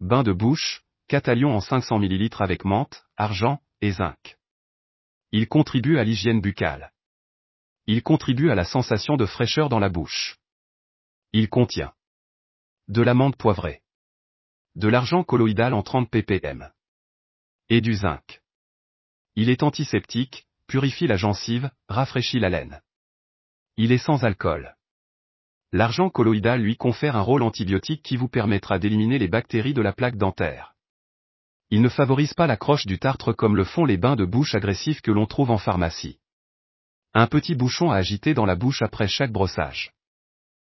Bain de bouche, Catalion en 500 ml avec menthe, argan et zinc. Il contribue à l'hygiène buccale. Il contribue à la sensation de fraîcheur dans la bouche. Il contient de l'amande poivrée, de l'argan colloïdal en 30 ppm et du zinc. Il est antiseptique, purifie la gencive, rafraîchit la laine. Il est sans alcool. L'argan colloïdal lui confère un rôle antibiotique qui vous permettra d'éliminer les bactéries de la plaque dentaire. Il ne favorise pas l'accroche du tartre comme le font les bains de bouche agressifs que l'on trouve en pharmacie. Un petit bouchon à agiter dans la bouche après chaque brossage.